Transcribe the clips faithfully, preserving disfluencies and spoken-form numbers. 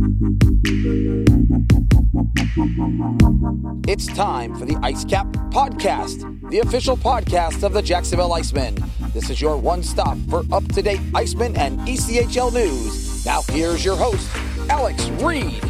It's time for the Ice Cap Podcast, the official podcast of the Jacksonville Icemen. This is your one stop for up-to-date Icemen and E C H L news. Now here's your host, Alex Reed.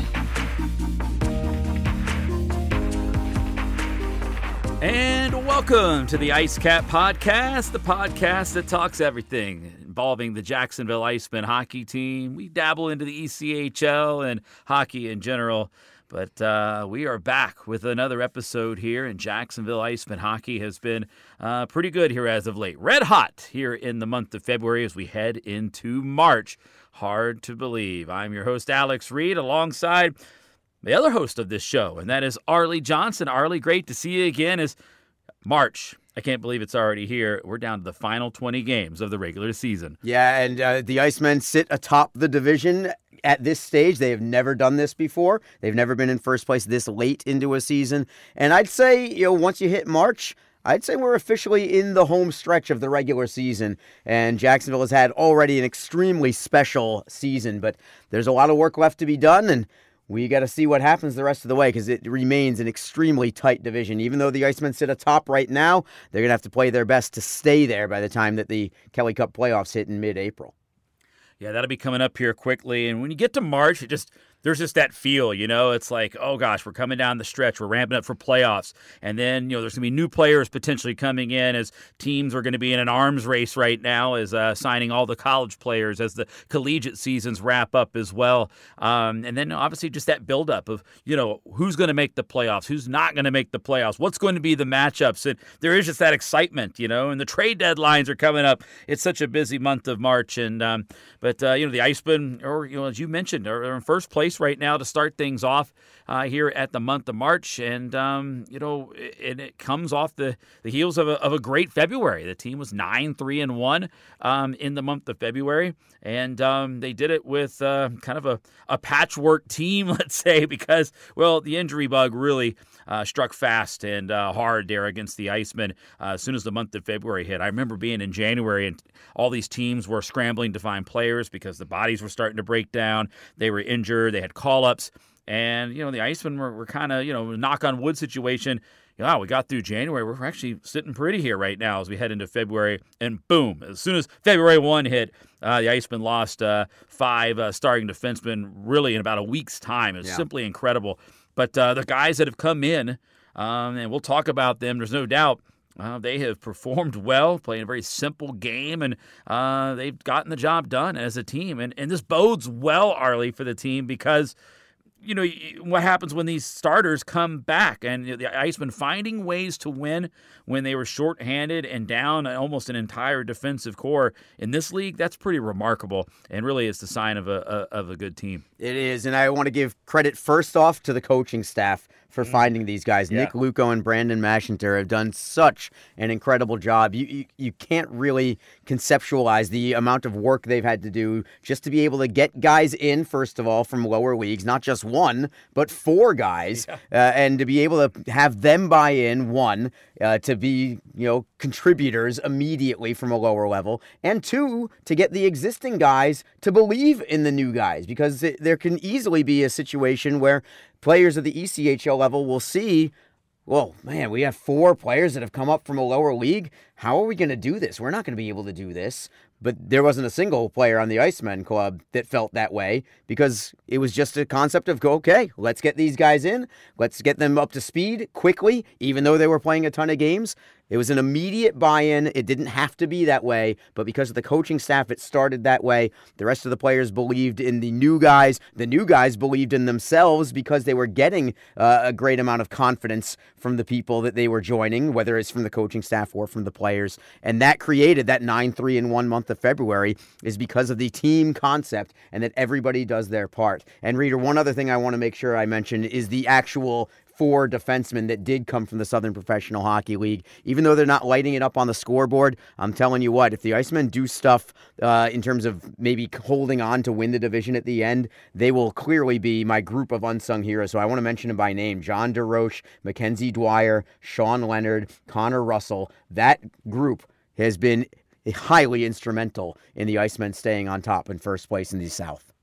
And welcome to the Ice Cap Podcast, the podcast that talks everything involving the Jacksonville Icemen hockey team. We dabble into the E C H L and hockey in general, but uh, we are back with another episode here, and Jacksonville Icemen hockey has been uh, pretty good here as of late. Red hot here in the month of February as we head into March. Hard to believe. I'm your host, Alex Reed, alongside the other host of this show, and that is Arlie Johnson. Arlie, great to see you again. As March, I can't believe it's already here. We're down to the final twenty games of the regular season. Yeah, and uh, the Icemen sit atop the division at this stage. They have never done this before. They've never been in first place this late into a season. And I'd say, you know, once you hit March, I'd say we're officially in the home stretch of the regular season, and Jacksonville has had already an extremely special season, but there's a lot of work left to be done, and we got to see what happens the rest of the way because it remains an extremely tight division. Even though the Icemen sit atop right now, they're going to have to play their best to stay there by the time that the Kelly Cup playoffs hit in mid-April. Yeah, that'll be coming up here quickly. And when you get to March, it just there's just that feel, you know, it's like, oh gosh, we're coming down the stretch. We're ramping up for playoffs. And then, you know, there's going to be new players potentially coming in as teams are going to be in an arms race right now as uh, signing all the college players as the collegiate seasons wrap up as well. Um, and then obviously just that buildup of, you know, who's going to make the playoffs, who's not going to make the playoffs, what's going to be the matchups. And there is just that excitement, you know, and the trade deadlines are coming up. It's such a busy month of March. And, um, but, uh, you know, the Icemen, or, you know, as you mentioned, are, are in first place right now to start things off uh, here at the month of March. And, um, you know, it, it comes off the, the heels of a, of a great February. The team was nine three and one um, in the month of February. And um, they did it with uh, kind of a, a patchwork team, let's say, because, well, the injury bug really uh, struck fast and uh, hard there against the Icemen uh, as soon as the month of February hit. I remember being in January and all these teams were scrambling to find players because the bodies were starting to break down. They were injured. They had call-ups. And, you know, the Icemen were, were kind of, you know, knock on wood situation. Wow, we got through January. We're actually sitting pretty here right now as we head into February. And boom, as soon as February first hit, uh, the Icemen lost uh, five uh, starting defensemen really in about a week's time. It's yeah. simply incredible. But uh, the guys that have come in, um, and we'll talk about them, there's no doubt, Uh, they have performed well, playing a very simple game, and uh, they've gotten the job done as a team. And, and this bodes well, Arlie, for the team because, you know, what happens when these starters come back and the Icemen finding ways to win when they were shorthanded and down almost an entire defensive core in this league, that's pretty remarkable and really is the sign of a, a of a good team. It is, and I want to give credit first off to the coaching staff for finding these guys. Yeah. Nick Luco and Brandon Mashinter have done such an incredible job. You, you you can't really conceptualize the amount of work they've had to do just to be able to get guys in, first of all, from lower leagues, not just one, but four guys, yeah. uh, and to be able to have them buy in, one, uh, to be, you know, contributors immediately from a lower level, and two, to get the existing guys to believe in the new guys, because it, there can easily be a situation where players at the E C H L level will see, well, man, we have four players that have come up from a lower league. How are we going to do this? We're not going to be able to do this. But there wasn't a single player on the Icemen club that felt that way because it was just a concept of, okay, let's get these guys in. Let's get them up to speed quickly, even though they were playing a ton of games. It was an immediate buy-in. It didn't have to be that way, but because of the coaching staff, it started that way. The rest of the players believed in the new guys. The new guys believed in themselves because they were getting uh, a great amount of confidence from the people that they were joining, whether it's from the coaching staff or from the players. And that created that nine three in one month of February is because of the team concept and that everybody does their part. And Reader, one other thing I want to make sure I mention is the actual four defensemen that did come from the Southern Professional Hockey League. Even though they're not lighting it up on the scoreboard, I'm telling you what, if the Icemen do stuff uh, in terms of maybe holding on to win the division at the end, they will clearly be my group of unsung heroes. So I want to mention them by name. John DeRoche, Mackenzie Dwyer, Sean Leonard, Connor Russell. That group has been highly instrumental in the Icemen staying on top in first place in the South.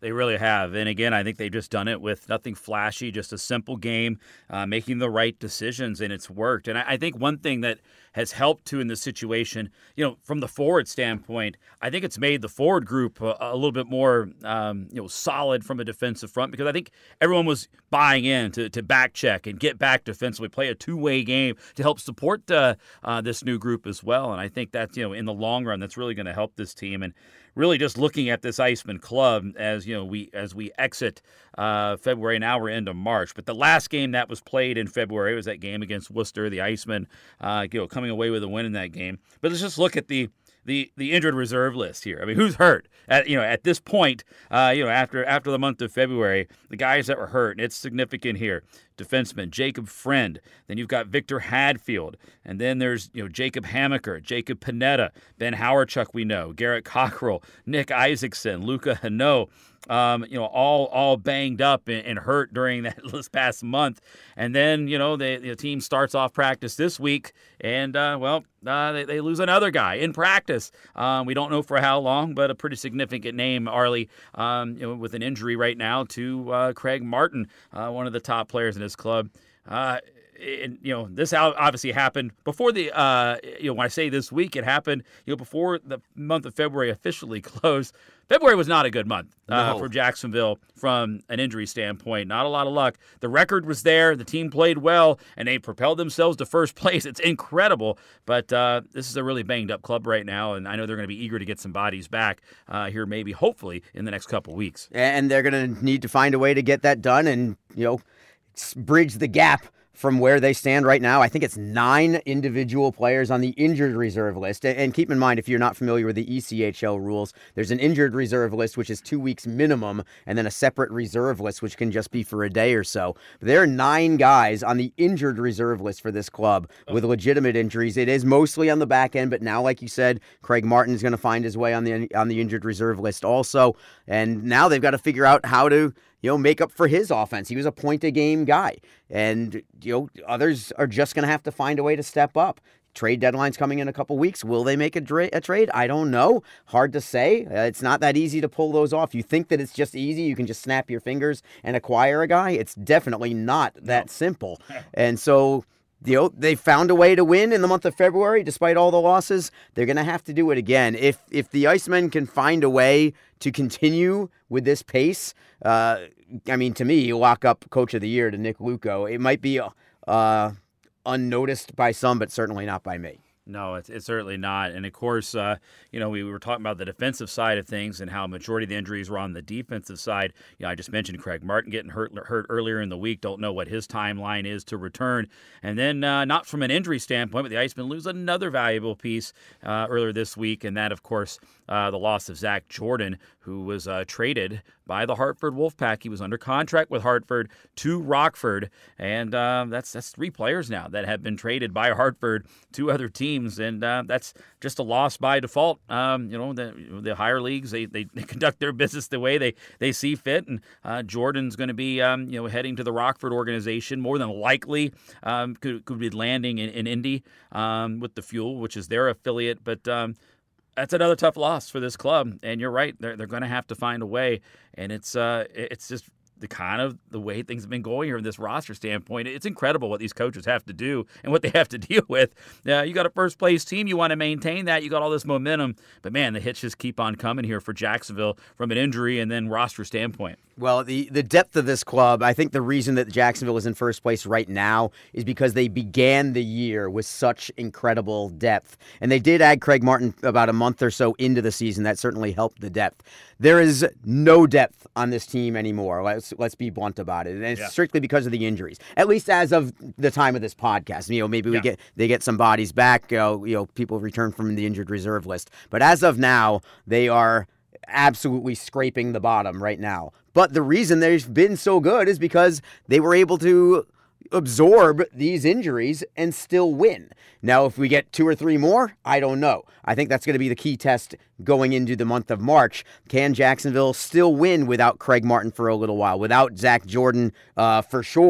They really have. And again, I think they've just done it with nothing flashy, just a simple game, uh, making the right decisions, and it's worked. And I, I think one thing that has helped too in this situation, you know, from the forward standpoint, I think it's made the forward group a, a little bit more, um, you know, solid from a defensive front, because I think everyone was buying in to, to back check and get back defensively, play a two-way game to help support uh, uh, this new group as well. And I think that's, you know, in the long run, that's really going to help this team. And really just looking at this Iceman club as, you know, we as we exit uh, February, now we're into March. But the last game that was played in February was that game against Worcester, the Icemen, uh, you know, coming away with a win in that game. But let's just look at the the the injured reserve list here. I mean, who's hurt at you know at this point? Uh, you know, after after the month of February, the guys that were hurt, and it's significant here. Defenseman Jacob Friend. Then you've got Victor Hadfield, and then there's you know Jacob Hammaker, Jacob Panetta, Ben Howarchuk. We know Garrett Cockrell, Nick Isaacson, Luca Hano. Um, you know, all all banged up and, and hurt during that this past month. And then, you know, the, the team starts off practice this week, and, uh, well, uh, they, they lose another guy in practice. Um, we don't know for how long, but a pretty significant name, Arlie, um, you know, with an injury right now to uh, Craig Martin, uh, one of the top players in his club. Uh, And, you know, this obviously happened before the, uh, you know, when I say this week, it happened, you know, before the month of February officially closed. February was not a good month uh, no. for Jacksonville from an injury standpoint. Not a lot of luck. The record was there. The team played well, and they propelled themselves to first place. It's incredible. But uh, this is a really banged-up club right now, and I know they're going to be eager to get some bodies back uh, here maybe, hopefully, in the next couple weeks. And they're going to need to find a way to get that done and, you know, bridge the gap from where they stand right now. I think it's nine individual players on the injured reserve list. And keep in mind, if you're not familiar with the E C H L rules, there's an injured reserve list, which is two weeks minimum, and then a separate reserve list, which can just be for a day or so. But there are nine guys on the injured reserve list for this club with legitimate injuries. It is mostly on the back end, but now, like you said, Craig Martin's going to find his way on the on the injured reserve list also. And now they've got to figure out how to, you know, make up for his offense. He was a point-a-game guy. And, you know, others are just going to have to find a way to step up. Trade deadline's coming in a couple weeks. Will they make a, dra- a trade? I don't know. Hard to say. Uh, it's not that easy to pull those off. You think that it's just easy. You can just snap your fingers and acquire a guy. It's definitely not that simple. And so, you know, they found a way to win in the month of February, despite all the losses. They're going to have to do it again. If if the Icemen can find a way to continue with this pace, uh, I mean, to me, you lock up Coach of the Year to Nick Luco. It might be uh, unnoticed by some, but certainly not by me. No, it's, it's certainly not. And, of course, uh, you know, we were talking about the defensive side of things and how majority of the injuries were on the defensive side. You know, I just mentioned Craig Martin getting hurt hurt earlier in the week. Don't know what his timeline is to return. And then uh, not from an injury standpoint, but the Icemen lose another valuable piece uh, earlier this week, and that, of course, uh, the loss of Zach Jordan, who was uh, traded by the Hartford Wolfpack. He was under contract with Hartford to Rockford, and uh, that's that's three players now that have been traded by Hartford to other teams, and uh, that's just a loss by default. Um, you know, the the higher leagues, they, they, they conduct their business the way they, they see fit, and uh, Jordan's going to be um, you know heading to the Rockford organization, more than likely um, could, could be landing in, in Indy um, with the Fuel, which is their affiliate, but um, that's another tough loss for this club, and you're right. They're they're going to have to find a way, and it's uh it's just the kind of the way things have been going here in this roster standpoint. It's incredible what these coaches have to do and what they have to deal with. Uh, you got a first place team, you want to maintain that. You got all this momentum, but man, the hits just keep on coming here for Jacksonville from an injury and then roster standpoint. Well, the, the depth of this club, I think the reason that Jacksonville is in first place right now is because they began the year with such incredible depth. And they did add Craig Martin about a month or so into the season. That certainly helped the depth. There is no depth on this team anymore. Let's let's be blunt about it. And it's yeah. strictly because of the injuries. At least as of the time of this podcast. You know, maybe we yeah. get they get some bodies back, uh, you know, people return from the injured reserve list. But as of now, they are absolutely scraping the bottom right now. But the reason they've been so good is because they were able to absorb these injuries and still win. Now, if we get two or three more, I don't know. I think that's going to be the key test going into the month of March. Can Jacksonville still win without Craig Martin for a little while, without Zach Jordan uh, for sure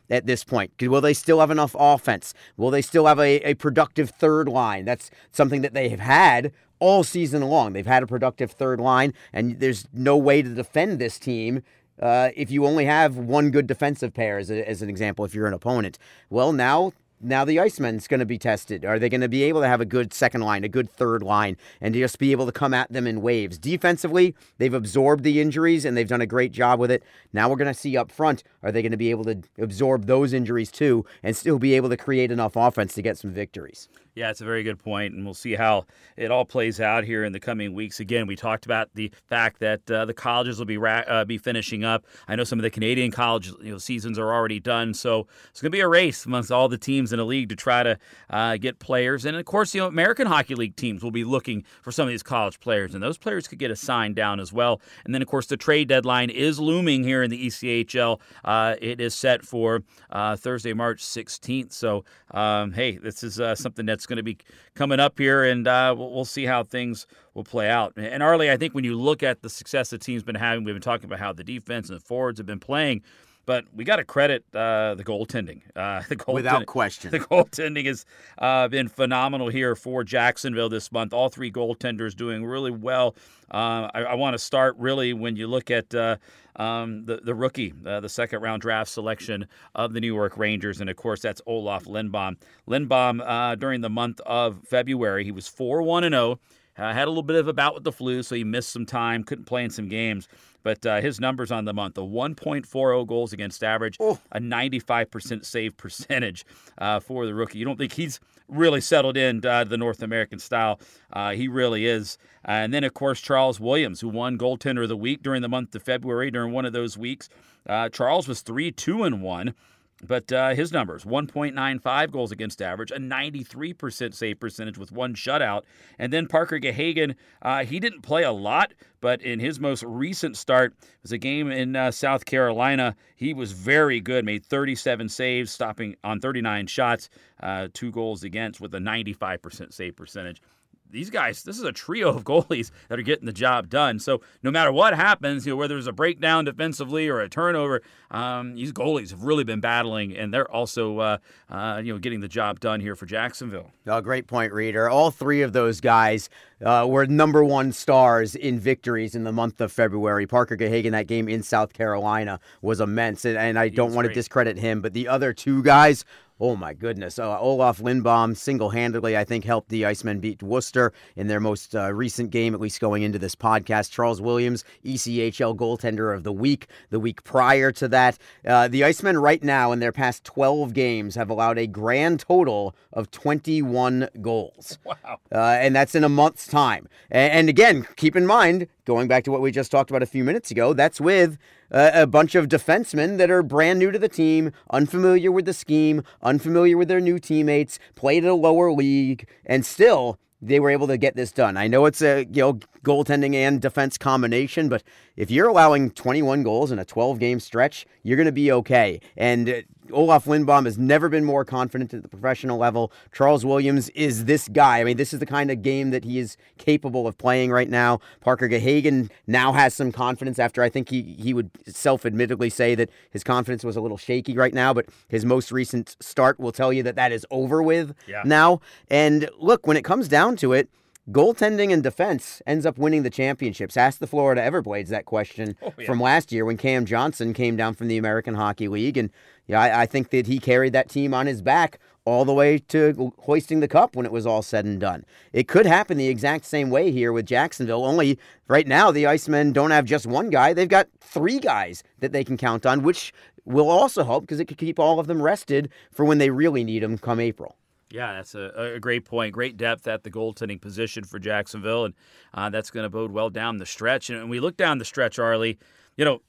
at this point? Will they still have enough offense? Will they still have a, a productive third line? That's something that they have had all season long. They've had a productive third line, and there's no way to defend this team uh, if you only have one good defensive pair, as, a, as an example, if you're an opponent. Well, now... Now the Icemen's going to be tested. Are they going to be able to have a good second line, a good third line, and just be able to come at them in waves? Defensively, they've absorbed the injuries, and they've done a great job with it. Now we're going to see up front, are they going to be able to absorb those injuries too and still be able to create enough offense to get some victories? Yeah, it's a very good point, and we'll see how it all plays out here in the coming weeks. Again, we talked about the fact that uh, the colleges will be ra- uh, be finishing up. I know some of the Canadian college you know, seasons are already done, so it's going to be a race amongst all the teams in the league to try to uh, get players. And, of course, you know, American Hockey League teams will be looking for some of these college players, and those players could get assigned down as well. And then, of course, the trade deadline is looming here in the E C H L. Uh, it is set for uh, Thursday, March sixteenth. So, um, hey, this is uh, something that's going to be coming up here, and uh, we'll, we'll see how things will play out. And Arlie, I think when you look at the success the team's been having, we've been talking about how the defense and the forwards have been playing, but we got to credit uh, the goaltending. Uh, the goaltending. Without question. The goaltending has uh, been phenomenal here for Jacksonville this month. All three goaltenders doing really well. Uh, I, I want to start really when you look at uh, um, the, the rookie, uh, the second-round draft selection of the New York Rangers, and, of course, that's Olaf Lindblom. Lindblom, uh, during the month of February, he was four one and oh. Uh, had a little bit of a bout with the flu, so he missed some time, couldn't play in some games. But uh, his numbers on the month, a one point four oh goals against average, oh. a ninety-five percent save percentage uh, for the rookie. You don't think he's really settled in uh, the North American style? Uh, he really is. Uh, and then, of course, Charles Williams, who won Goaltender of the Week during the month of February during one of those weeks. Uh, Charles was three two and one. But uh, his numbers, one point nine five goals against average, a ninety-three percent save percentage with one shutout. And then Parker Gahagen, uh, he didn't play a lot, but in his most recent start, it was a game in uh, South Carolina. He was very good, made thirty-seven saves, stopping on thirty-nine shots, uh, two goals against with a ninety-five percent save percentage. These guys, this is a trio of goalies that are getting the job done. So no matter what happens, you know, whether there's a breakdown defensively or a turnover, um, these goalies have really been battling, and they're also, uh, uh, you know, getting the job done here for Jacksonville. Oh, great point, Reader. All three of those guys uh, were number one stars in victories in the month of February. Parker Gahagen, that game in South Carolina, was immense, and, and I don't want to discredit him, but the other two guys, oh, my goodness. Uh, Olaf Lindblom single-handedly, I think, helped the Icemen beat Worcester in their most uh, recent game, at least going into this podcast. Charles Williams, E C H L Goaltender of the Week, the week prior to that. Uh, the Icemen right now, in their past twelve games, have allowed a grand total of twenty-one goals. Wow. Uh, and that's in a month's time. And, and again, keep in mind, going back to what we just talked about a few minutes ago, that's with uh, a bunch of defensemen that are brand new to the team, unfamiliar with the scheme, unfamiliar with their new teammates, played at a lower league, and still they were able to get this done. I know it's a you know goaltending and defense combination, but if you're allowing twenty-one goals in a twelve-game stretch, you're going to be okay. And uh, Olaf Lindblom has never been more confident at the professional level. Charles Williams is this guy. I mean, this is the kind of game that he is capable of playing right now. Parker Gahagen now has some confidence after I think he, he would self-admittedly say that his confidence was a little shaky right now, but his most recent start will tell you that that is over with yeah. now. And look, when it comes down to it, goaltending and defense ends up winning the championships. Ask the Florida Everblades that question oh, yeah. from last year when Cam Johnson came down from the American Hockey League. And yeah, I, I think that he carried that team on his back all the way to hoisting the cup when it was all said and done. It could happen the exact same way here with Jacksonville, only right now the Icemen don't have just one guy. They've got three guys that they can count on, which will also help because it could keep all of them rested for when they really need them come April. Yeah, that's a, a great point. Great depth at the goaltending position for Jacksonville, and uh, that's going to bode well down the stretch. And when we look down the stretch, Arlie, you know,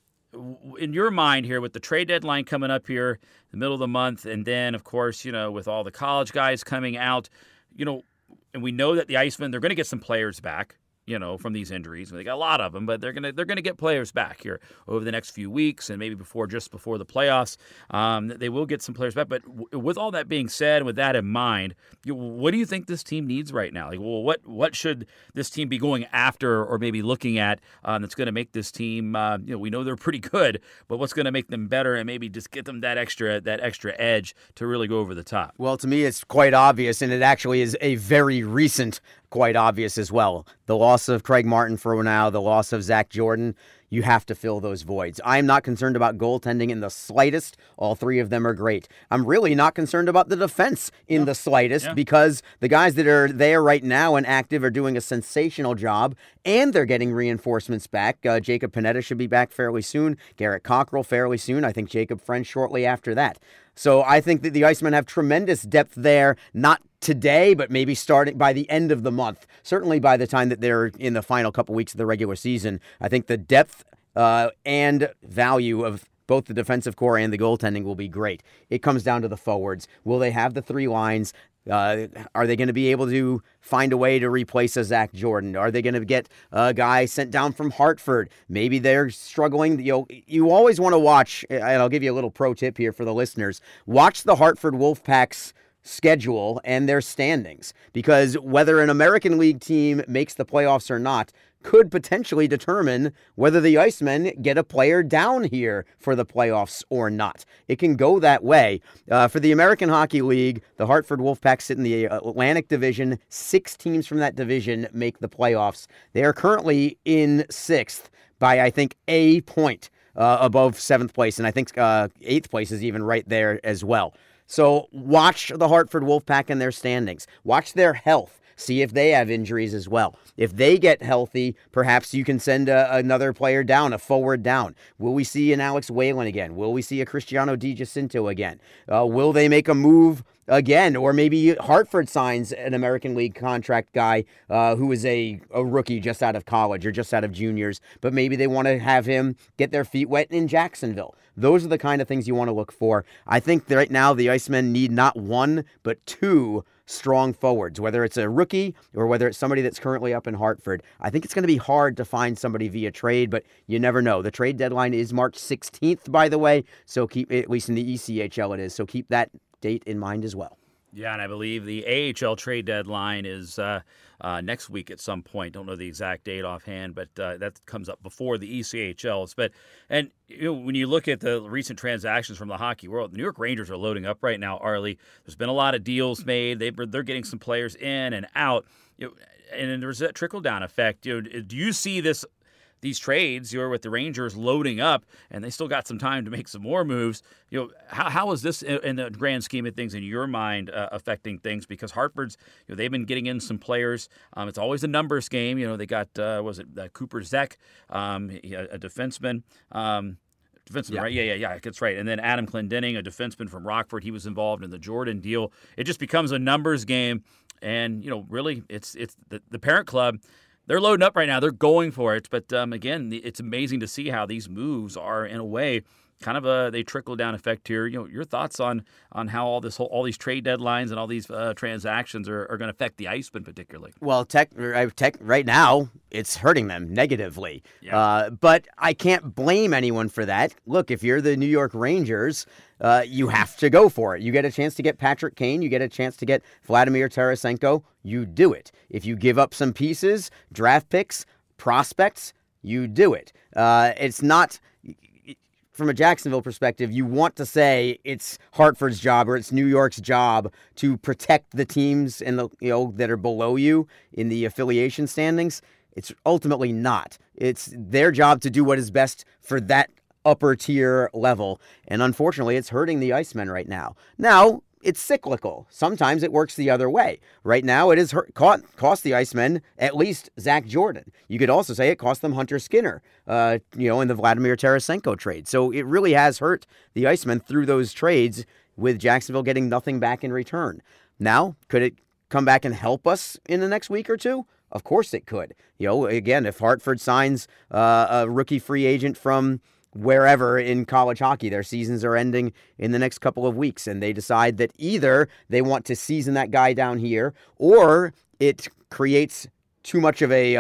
in your mind here with the trade deadline coming up here, the middle of the month, and then, of course, you know, with all the college guys coming out, you know, and we know that the Icemen, they're going to get some players back. you know, from these injuries. They got a lot of them, but they're gonna they're gonna get players back here over the next few weeks and maybe before just before the playoffs. Um, they will get some players back. But w- with all that being said, and with that in mind, you, what do you think this team needs right now? Like, well, what what should this team be going after or maybe looking at um, that's going to make this team? Uh, you know, we know they're pretty good, but what's going to make them better and maybe just get them that extra that extra edge to really go over the top? Well, to me, it's quite obvious, and it actually is a very recent, quite obvious as well. The loss of Craig Martin for now, the loss of Zach Jordan. You have to fill those voids. I'm not concerned about goaltending in the slightest. All three of them are great. I'm really not concerned about the defense in yeah. the slightest yeah. because the guys that are there right now and active are doing a sensational job, and they're getting reinforcements back. Uh, Jacob Panetta should be back fairly soon. Garrett Cockrell fairly soon. I think Jacob French shortly after that. So I think that the Icemen have tremendous depth there, not today, but maybe starting by the end of the month. Certainly by the time that they're in the final couple weeks of the regular season. I think the depth uh, and value of both the defensive core and the goaltending will be great. It comes down to the forwards. Will they have the three lines? Uh, are they going to be able to find a way to replace a Zach Jordan? Are they going to get a guy sent down from Hartford? Maybe they're struggling. You know, you always want to watch, and I'll give you a little pro tip here for the listeners, watch the Hartford Wolfpack's schedule and their standings, because whether an American League team makes the playoffs or not could potentially determine whether the Icemen get a player down here for the playoffs or not. It can go that way. Uh, for the American Hockey League, the Hartford Wolfpack sit in the Atlantic Division. Six teams from that division make the playoffs. They are currently in sixth by, I think, a point uh, above seventh place, and I think uh, eighth place is even right there as well. So watch the Hartford Wolfpack and their standings. Watch their health. See if they have injuries as well. If they get healthy, perhaps you can send a, another player down, a forward down. Will we see an Alex Whalen again? Will we see a Cristiano Di Jacinto again? Uh, will they make a move again? Or maybe Hartford signs an American League contract guy uh, who is a, a rookie just out of college or just out of juniors, but maybe they want to have him get their feet wet in Jacksonville. Those are the kind of things you want to look for. I think that right now the Icemen need not one, but two strong forwards, whether it's a rookie or whether it's somebody that's currently up in Hartford. I think it's going to be hard to find somebody via trade, but you never know. The trade deadline is March sixteenth, by the way, so keep, at least in the E C H L it is, so keep that date in mind as well. Yeah, and I believe the A H L trade deadline is uh, uh, next week at some point. Don't know the exact date offhand, but uh, that comes up before the E C H Ls. But and you know, when you look at the recent transactions from the hockey world, the New York Rangers are loading up right now. Arlie, there's been a lot of deals made. They they're getting some players in and out. You know, and there's that trickle down effect. You know, do you see this? These trades, you're with the Rangers loading up, and they still got some time to make some more moves. You know, how how is this in the grand scheme of things in your mind uh, affecting things? Because Hartford's, you know, they've been getting in some players. Um, it's always a numbers game. You know, they got uh, was it uh, Cooper Zek, um, a, a defenseman. Um, Defenseman, yeah. right? Yeah, yeah, yeah, that's right. And then Adam Clendenning, a defenseman from Rockford, he was involved in the Jordan deal. It just becomes a numbers game, and you know, really, it's it's the, the parent club. They're loading up right now. They're going for it. But, um, again, it's amazing to see how these moves are, in a way, kind of a they trickle-down effect here. You know, your thoughts on on how all this whole, all these trade deadlines and all these uh, transactions are, are going to affect the Icemen particularly? Well, tech, tech, right now, it's hurting them negatively. Yeah. Uh, but I can't blame anyone for that. Look, if you're the New York Rangers, uh, you have to go for it. You get a chance to get Patrick Kane. You get a chance to get Vladimir Tarasenko. You do it. If you give up some pieces, draft picks, prospects, you do it. Uh, it's not... From a Jacksonville perspective, you want to say it's Hartford's job or it's New York's job to protect the teams and the you know that are below you in the affiliation standings. It's ultimately not. It's their job to do what is best for that upper tier level, and unfortunately, it's hurting the Icemen right now. Now, it's cyclical. Sometimes it works the other way. Right now, it has hurt, cost, cost the Icemen at least Zach Jordan. You could also say it cost them Hunter Skinner, uh, you know, in the Vladimir Tarasenko trade. So it really has hurt the Icemen through those trades, with Jacksonville getting nothing back in return. Now, could it come back and help us in the next week or two? Of course it could. You know, again, if Hartford signs uh, a rookie free agent from wherever in college hockey, their seasons are ending in the next couple of weeks, and they decide that either they want to season that guy down here, or it creates too much of a uh,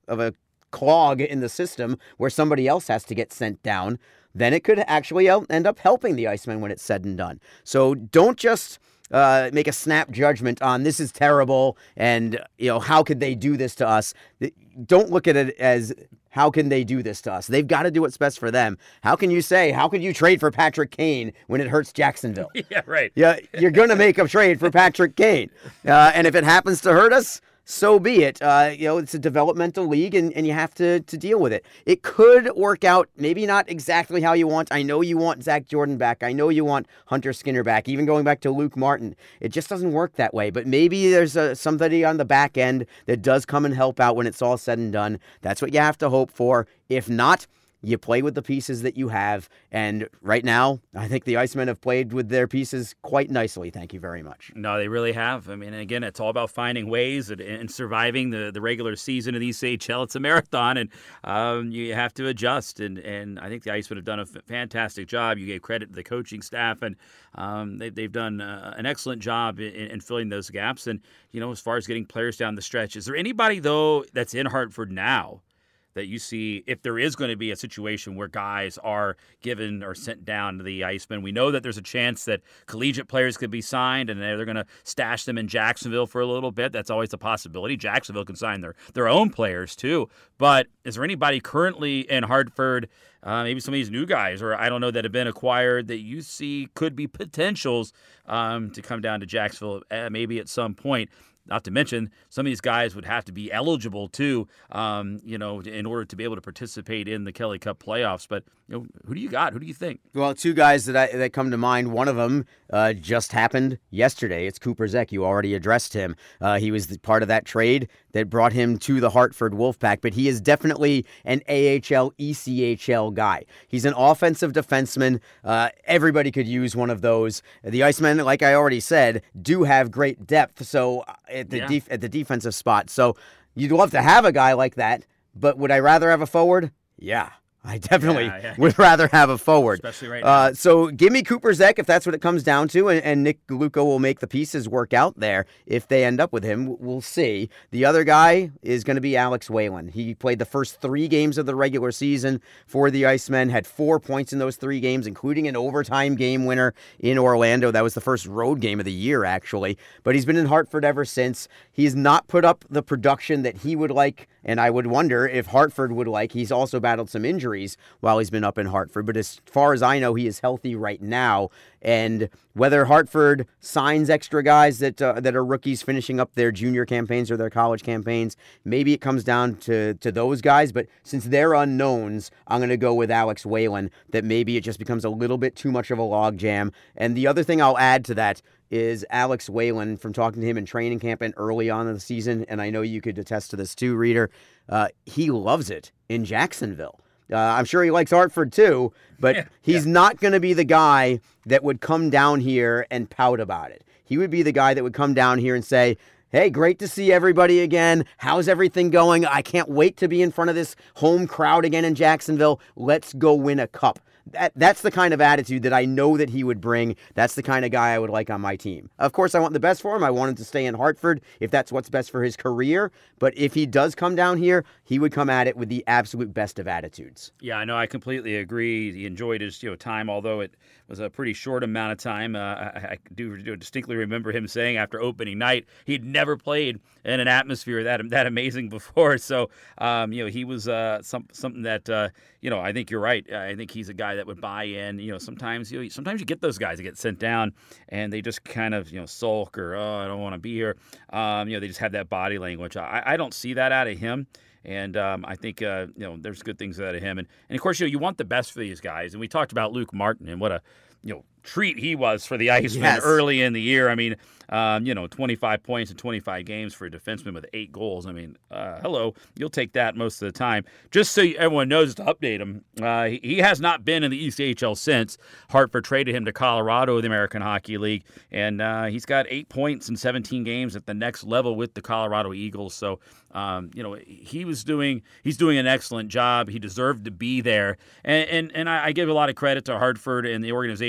of a clog in the system where somebody else has to get sent down, then it could actually end up helping the Icemen when it's said and done. So don't just uh, make a snap judgment on this is terrible and, you know, how could they do this to us? Don't look at it as how can they do this to us? They've got to do what's best for them. How can you say, how could you trade for Patrick Kane when it hurts Jacksonville? Yeah, right. Yeah, you're going to make a trade for Patrick Kane. Uh, and if it happens to hurt us, so be it. Uh, you know, it's a developmental league, and, and you have to, to deal with it. It could work out, maybe not exactly how you want. I know you want Zach Jordan back. I know you want Hunter Skinner back, even going back to Luke Martin. It just doesn't work that way. But maybe there's a, somebody on the back end that does come and help out when it's all said and done. That's what you have to hope for. If not, you play with the pieces that you have, and right now, I think the Icemen have played with their pieces quite nicely. Thank you very much. No, they really have. I mean, again, it's all about finding ways and, and surviving the, the regular season of the E C H L. It's a marathon, and um, you have to adjust, and, and I think the Icemen have done a f- fantastic job. You gave credit to the coaching staff, and um, they, they've done uh, an excellent job in, in filling those gaps, and, you know, as far as getting players down the stretch. Is there anybody, though, that's in Hartford now that you see if there is going to be a situation where guys are given or sent down to the Icemen? We know that there's a chance that collegiate players could be signed and they're going to stash them in Jacksonville for a little bit. That's always a possibility. Jacksonville can sign their, their own players too. But is there anybody currently in Hartford, uh, maybe some of these new guys, or I don't know, that have been acquired that you see could be potentials um, to come down to Jacksonville uh, maybe at some point? Not to mention, some of these guys would have to be eligible too, um, you know, in order to be able to participate in the Kelly Cup playoffs. But you know, who do you got? Who do you think? Well, two guys that I, that come to mind. One of them uh, just happened yesterday. It's Cooper Zek. You already addressed him. Uh, he was the part of that trade that brought him to the Hartford Wolfpack. But he is definitely an A H L, E C H L guy. He's an offensive defenseman. Uh, everybody could use one of those. The Icemen, like I already said, do have great depth. So at the yeah. def- at the defensive spot. So you'd love to have a guy like that, but would I rather have a forward? Yeah. I definitely yeah, yeah. would rather have a forward. Especially right now. Uh, so give me Cooper Zek if that's what it comes down to, and, and Nick Galucco will make the pieces work out there if they end up with him. We'll see. The other guy is going to be Alex Whalen. He played the first three games of the regular season for the Icemen, had four points in those three games, including an overtime game winner in Orlando. That was the first road game of the year, actually. But he's been in Hartford ever since. He's not put up the production that he would like, and I would wonder if Hartford would like. He's also battled some injuries while he's been up in Hartford, but as far as I know, he is healthy right now. And whether Hartford signs extra guys that uh, that are rookies finishing up their junior campaigns or their college campaigns, maybe it comes down to, to those guys. But since they're unknowns, I'm going to go with Alex Whalen, that maybe it just becomes a little bit too much of a logjam. And the other thing I'll add to that is Alex Whalen, from talking to him in training camp and early on in the season, and I know you could attest to this too, Reader, uh, he loves it in Jacksonville. Uh, I'm sure he likes Hartford too, but yeah, he's yeah. not going to be the guy that would come down here and pout about it. He would be the guy that would come down here and say, hey, great to see everybody again. How's everything going? I can't wait to be in front of this home crowd again in Jacksonville. Let's go win a cup. That That's the kind of attitude that I know that he would bring. That's the kind of guy I would like on my team. Of course, I want the best for him. I want him to stay in Hartford if that's what's best for his career. But if he does come down here, he would come at it with the absolute best of attitudes. Yeah, I know. I completely agree. He enjoyed his you know time, although it was a pretty short amount of time. Uh, I, I do, do distinctly remember him saying after opening night he'd never played in an atmosphere that that amazing before. So, um, you know, he was uh, some, something that, uh, you know, I think you're right. I think he's a guy that would buy in. You know, sometimes you know, sometimes you get those guys that get sent down and they just kind of, you know, sulk or, oh, I don't want to be here. Um, you know, they just have that body language. I, I don't see that out of him. And um, I think, uh, you know, there's good things out of him. And, and of course, you know, you want the best for these guys. And we talked about Luke Martin and what a, you know, treat he was for the Icemen yes. early in the year. I mean, um, you know, twenty-five points in twenty-five games for a defenseman with eight goals. I mean, uh, hello, you'll take that most of the time. Just so everyone knows, to update him, uh, he, he has not been in the E C H L since Hartford traded him to Colorado, the American Hockey League, and uh, he's got eight points in seventeen games at the next level with the Colorado Eagles. So, um, you know, he was doing he's doing an excellent job. He deserved to be there, and and, and I, I give a lot of credit to Hartford and the organization recognizing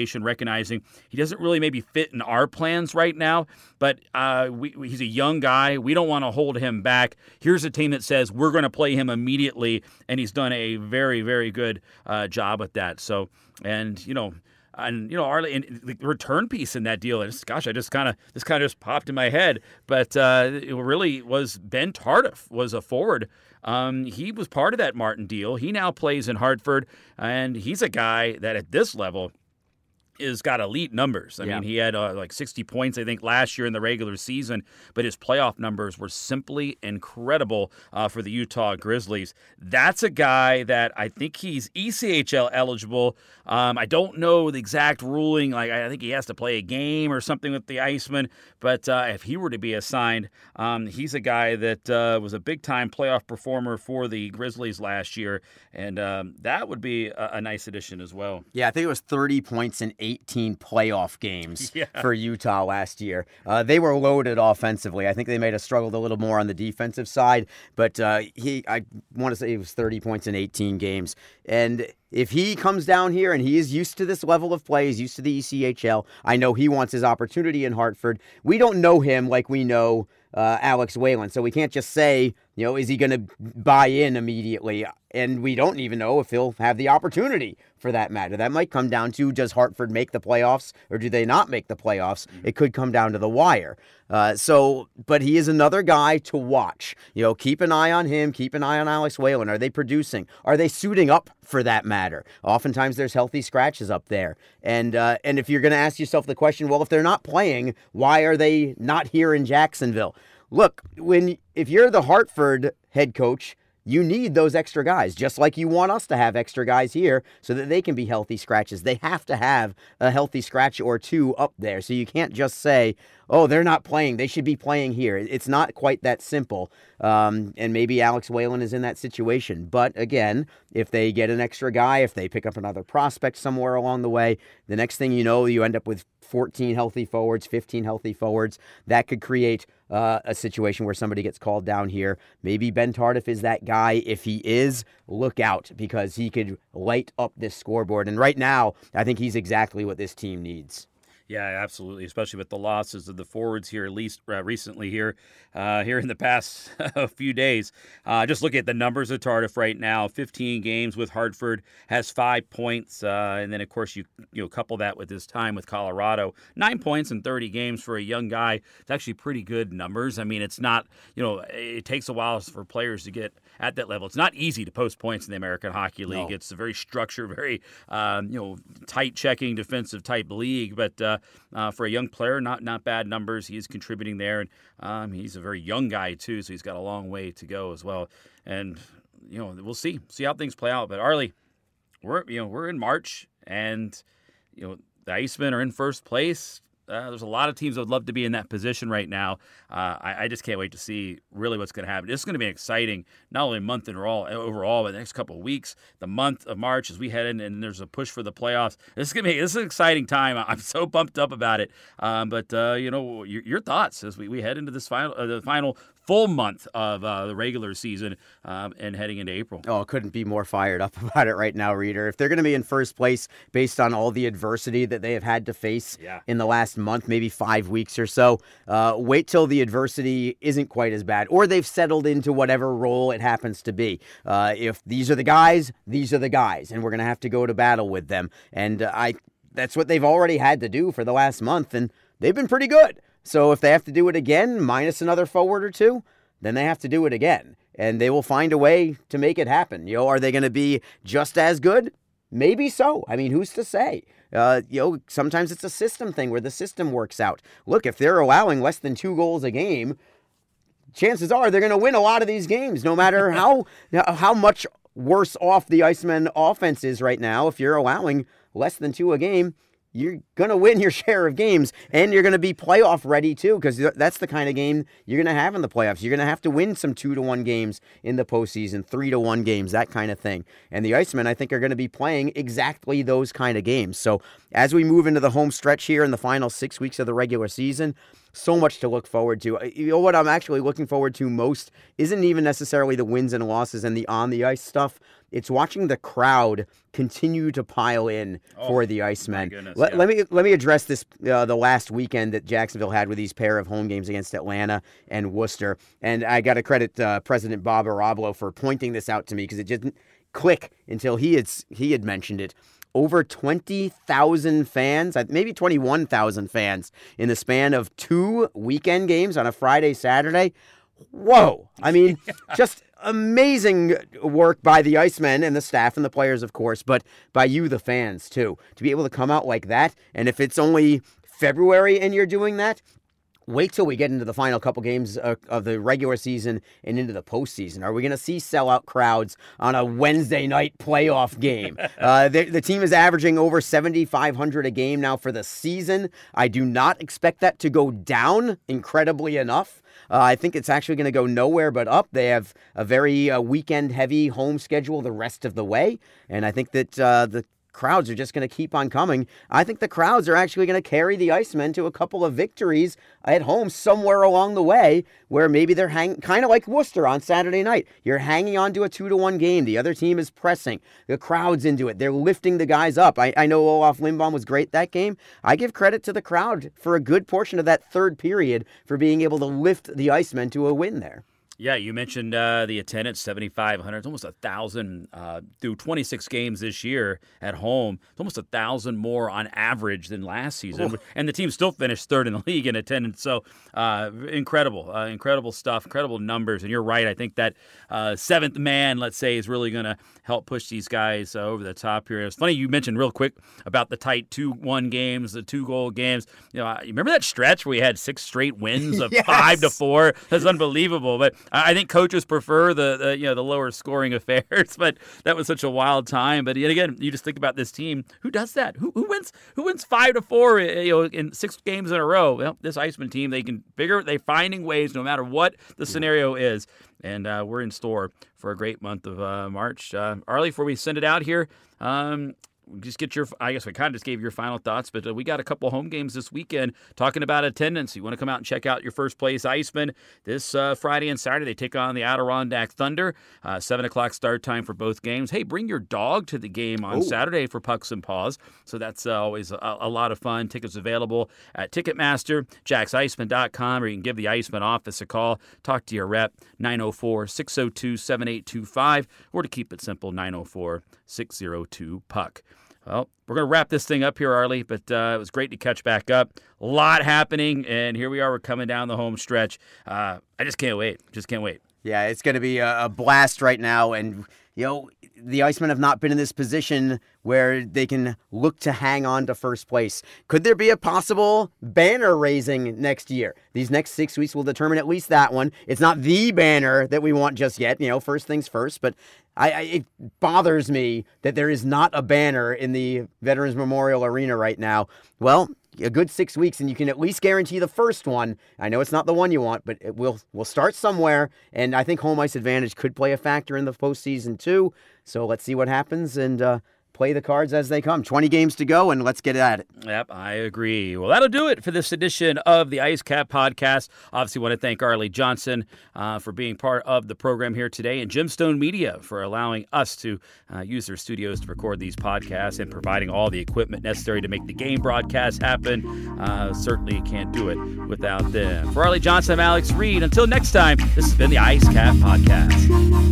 recognizing he doesn't really maybe fit in our plans right now, but uh, we, we, he's a young guy. We don't want to hold him back. Here's a team that says we're going to play him immediately, and he's done a very, very good uh, job with that. So, and, you know, And, you know, Arlie, and the return piece in that deal, and gosh, I just kind of, this kind of just popped in my head, but uh, it really was Ben Tardif was a forward. Um, he was part of that Martin deal. He now plays in Hartford, and he's a guy that at this level is got elite numbers. I yeah. mean, he had uh, like sixty points, I think, last year in the regular season, but his playoff numbers were simply incredible uh, for the Utah Grizzlies. That's a guy that I think he's E C H L eligible. Um, I don't know the exact ruling. Like, I think he has to play a game or something with the Icemen, but uh, if he were to be assigned, um, he's a guy that uh, was a big-time playoff performer for the Grizzlies last year, and um, that would be a, a nice addition as well. Yeah, I think it was thirty points in eighteen playoff games yeah. for Utah last year. Uh, they were loaded offensively. I think they may have struggled a little more on the defensive side, but uh, he, I want to say it was thirty points in eighteen games. And if he comes down here and he is used to this level of play, he's used to the E C H L, I know he wants his opportunity in Hartford. We don't know him like we know uh, Alex Whalen, so we can't just say, you know, is he going to buy in immediately? And we don't even know if he'll have the opportunity for that matter. That might come down to, does Hartford make the playoffs or do they not make the playoffs? Mm-hmm. It could come down to the wire. Uh, so, but he is another guy to watch. You know, keep an eye on him. Keep an eye on Alex Whalen. Are they producing? Are they suiting up for that matter? Oftentimes there's healthy scratches up there. And uh, and if you're going to ask yourself the question, well, if they're not playing, why are they not here in Jacksonville? Look, when if you're the Hartford head coach, you need those extra guys, just like you want us to have extra guys here so that they can be healthy scratches. They have to have a healthy scratch or two up there. So you can't just say, oh, they're not playing, they should be playing here. It's not quite that simple. Um, and maybe Alex Whalen is in that situation. But again, if they get an extra guy, if they pick up another prospect somewhere along the way, the next thing you know, you end up with fourteen healthy forwards, fifteen healthy forwards. That could create uh, a situation where somebody gets called down here. Maybe Ben Tardif is that guy. If he is, look out, because he could light up this scoreboard. And right now, I think he's exactly what this team needs. Yeah, absolutely, especially with the losses of the forwards here, at least uh, recently here, uh, here in the past few days. Uh, just look at the numbers of Tardif right now. fifteen games with Hartford, has five points, uh, and then of course you you know couple that with his time with Colorado, nine points in thirty games for a young guy. It's actually pretty good numbers. I mean, it's not you know it takes a while for players to get at that level. It's not easy to post points in the American Hockey League. No. It's a very structured, very um, you know tight checking defensive type league, but. Uh, Uh, for a young player, not not bad numbers. He's contributing there, and um, he's a very young guy too, so he's got a long way to go as well. And you know, we'll see see how things play out. But Arlie, we're you know we're in March, and you know the Icemen are in first place. Uh, there's a lot of teams that would love to be in that position right now. Uh, I, I just can't wait to see really what's going to happen. It's going to be exciting, not only month and all, overall, but the next couple of weeks, the month of March as we head in, and there's a push for the playoffs. This is going to be this is an exciting time. I'm so pumped up about it. Um, but uh, you know, your, your thoughts as we, we head into this final uh, the final full month of uh, the regular season um, and heading into April. Oh, I couldn't be more fired up about it right now, Reader. If they're going to be in first place based on all the adversity that they have had to face yeah. in the last month, maybe five weeks or so, uh, wait till the adversity isn't quite as bad, or they've settled into whatever role it happens to be. Uh, if these are the guys, these are the guys, and we're going to have to go to battle with them. And uh, I that's what they've already had to do for the last month, and they've been pretty good. So if they have to do it again, minus another forward or two, then they have to do it again. And they will find a way to make it happen. You know, are they going to be just as good? Maybe so. I mean, who's to say? Uh, you know, sometimes it's a system thing where the system works out. Look, if they're allowing less than two goals a game, chances are they're going to win a lot of these games, no matter how how much worse off the Icemen offense is right now. If you're allowing less than two a game, you're going to win your share of games, and you're going to be playoff ready too, because that's the kind of game you're going to have in the playoffs. You're going to have to win some two to one games in the postseason, three to one games, that kind of thing. And the Icemen, I think, are going to be playing exactly those kind of games. So as we move into the home stretch here in the final six weeks of the regular season, so much to look forward to. You know what I'm actually looking forward to most isn't even necessarily the wins and losses and the on-the-ice stuff. It's watching the crowd continue to pile in oh, for the Icemen. Goodness, let, yeah. let me let me address this uh, the last weekend that Jacksonville had with these pair of home games against Atlanta and Worcester. And I got to credit uh, President Bob Arablo for pointing this out to me because it didn't click until he had he had mentioned it. Over twenty thousand fans, maybe twenty-one thousand fans in the span of two weekend games on a Friday, Saturday. Whoa. I mean, just amazing work by the Icemen and the staff and the players, of course, but by you, the fans, too. To be able to come out like that, and if it's only February and you're doing that, wait till we get into the final couple games of, of the regular season and into the postseason. Are we going to see sellout crowds on a Wednesday night playoff game? uh, the, the team is averaging over seventy-five hundred a game now for the season. I do not expect that to go down, incredibly enough. Uh, I think it's actually going to go nowhere but up. They have a very uh, weekend-heavy home schedule the rest of the way, and I think that uh, the crowds are just going to keep on coming. I think the crowds are actually going to carry the Icemen to a couple of victories at home somewhere along the way where maybe they're hang kind of like Worcester on Saturday night. You're hanging on to a two to one game. The other team is pressing. The crowd's into it. They're lifting the guys up. I, I know Olaf Lindbaum was great that game. I give credit to the crowd for a good portion of that third period for being able to lift the Icemen to a win there. Yeah, you mentioned uh, the attendance, seventy-five hundred. It's almost one thousand uh, through twenty-six games this year at home. It's almost one thousand more on average than last season. Oh. And the team still finished third in the league in attendance. So uh, incredible, uh, incredible stuff, incredible numbers. And you're right. I think that uh, seventh man, let's say, is really going to help push these guys uh, over the top here. It's funny you mentioned real quick about the tight two one games, the two-goal games. You know, you remember that stretch where we had six straight wins of yes. five to four? That's unbelievable. But I think coaches prefer the, the you know the lower scoring affairs, but that was such a wild time. But yet again, you just think about this team. Who does that? Who who wins? Who wins five to four? You know, in six games in a row. Well, this Iceman team, they can figure. They're finding ways, no matter what the scenario is. And uh, we're in store for a great month of uh, March. Uh, Arlie, before we send it out here. Um, Just get your, I guess we kind of just gave your final thoughts, but uh, we got a couple home games this weekend talking about attendance. You want to come out and check out your first place Icemen this uh, Friday and Saturday. They take on the Adirondack Thunder. Uh, seven o'clock start time for both games. Hey, bring your dog to the game on Ooh. Saturday for Pucks and Paws. So that's uh, always a, a lot of fun. Tickets available at Ticketmaster, jacks iceman dot com, or you can give the Iceman office a call. Talk to your rep, nine oh four, six oh two, seven eight two five, or to keep it simple, nine oh four, six oh two, puck. Well, we're going to wrap this thing up here, Arlie, but uh, it was great to catch back up. A lot happening, and here we are. We're coming down the home stretch. Uh, I just can't wait. Just can't wait. Yeah, it's going to be a, a blast right now, and, you know, the Icemen have not been in this position where they can look to hang on to first place. Could there be a possible banner raising next year? These next six weeks will determine at least that one. It's not the banner that we want just yet, you know, first things first, but I, I it bothers me that there is not a banner in the Veterans Memorial Arena right now. Well, a good six weeks, and you can at least guarantee the first one. I know it's not the one you want, but it will we'll start somewhere, and I think home ice advantage could play a factor in the postseason too. So let's see what happens, and uh, play the cards as they come. twenty games to go, and let's get at it. Yep, I agree. Well, that'll do it for this edition of the Ice Cap Podcast. Obviously, want to thank Arlie Johnson uh, for being part of the program here today, and Gemstone Media for allowing us to uh, use their studios to record these podcasts and providing all the equipment necessary to make the game broadcast happen. Uh, certainly can't do it without them. For Arlie Johnson, I'm Alex Reed. Until next time, this has been the Ice Cap Podcast.